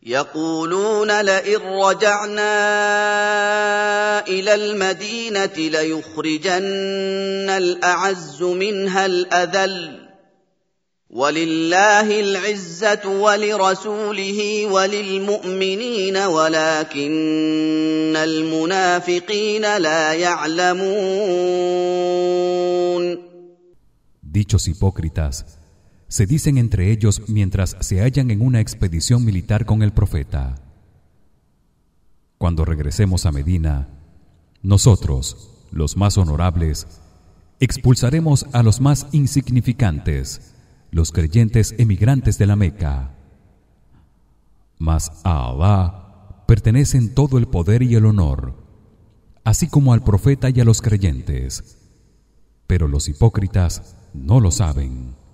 يقولون لئن رجعنا إلى المدينة ليخرجن الأعز منها الأذل ولله العزة ولرسوله وللمؤمنين ولكن المنافقين لا يعلمون. Dichos hipócritas se dicen entre ellos mientras se hallan en una expedición militar con el profeta: cuando regresemos a Medina, nosotros, los más honorables, expulsaremos a los más insignificantes, los creyentes emigrantes de la Meca. Mas a Allah pertenecen todo el poder y el honor, así como al profeta y a los creyentes, pero los hipócritas no lo saben.